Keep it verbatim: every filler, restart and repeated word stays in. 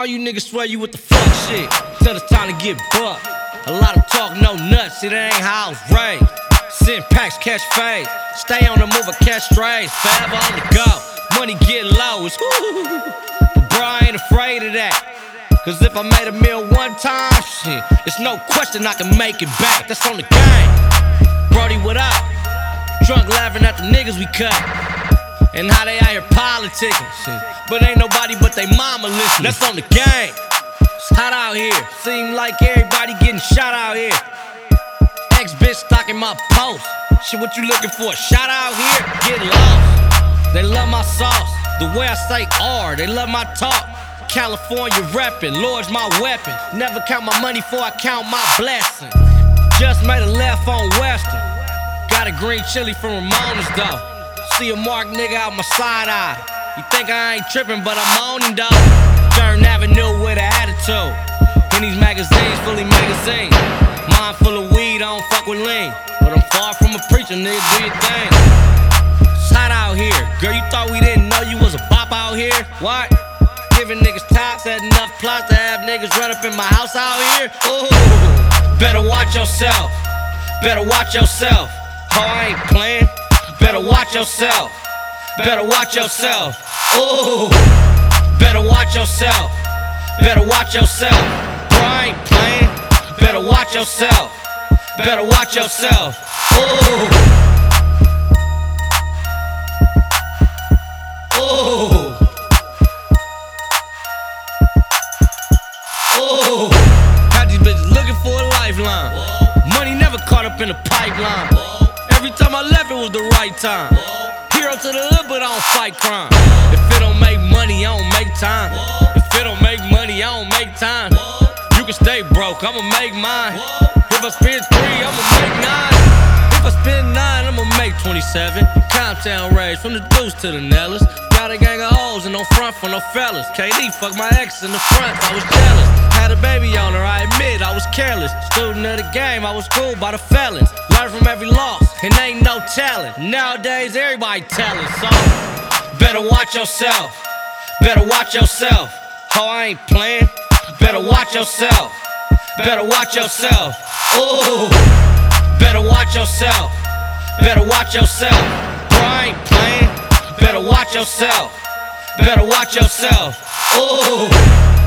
All you niggas swear you with the fuck shit till it's time to get bucked. A lot of talk, no nuts, it ain't how I was raised. Send packs, catch fades, stay on the move or catch strays. Forever on the go, money getting low, it's woo. Bro, I ain't afraid of that. Cause if I made a meal one time, shit, it's no question I can make it back. That's on the game. Brody, what up? Drunk laughing at the niggas we cut. And how they out here politicking, shit. But ain't nobody but they mama listening. That's on the game. It's hot out here. Seem like everybody getting shot out here. Ex-bitch stalking my post. Shit, what you looking for? Shot out here? Get lost. They love my sauce. The way I say R, they love my talk. California reppin', Lord's my weapon. Never count my money before I count my blessings. Just made a left on Western. Got a green chili from Ramona's though. See a mark nigga out my side eye. You think I ain't trippin', but I'm on him though. Turn Avenue with an attitude. In these magazines, fully magazines. Mind full of weed, I don't fuck with lean. But I'm far from a preacher, nigga, do your thing. It's hot out here. Girl, you thought we didn't know you was a bop out here? What? Giving niggas top, setting up plots to have niggas run up in my house out here? Ooh. Better watch yourself. Better watch yourself. Oh, I ain't playing. Better watch yourself. Better watch yourself. Ooh. Better watch yourself. Better watch yourself. Bro, I ain't playing. Better watch yourself. Better watch yourself. Ooh. Ooh. Ooh. Got these bitches looking for a lifeline. Money never caught up in the pipeline. Every time I left, it was the right time. Hero to the hood, but I don't fight crime. If it don't make money, I don't make time. If it don't make money, I don't make time. You can stay broke, I'ma make mine. If I spend three, I'ma make nine. If I spend nine, I'ma make twenty-seven. Comptown rage from the deuce to the Nellis. Got a gang of hoes and no front for no fellas. K D fucked my ex in the front, I was jealous. Had a baby on her, I admit I was careless. Student of the game, I was schooled by the felons. Learn from every loss, and ain't no talent. Nowadays, everybody telling, so better watch yourself. Better watch yourself. Oh, I ain't playing. Better watch yourself. Better watch yourself. Ooh. Better watch yourself. Better watch yourself. Bro, I ain't playing. Better watch yourself. Better watch yourself. Ooh.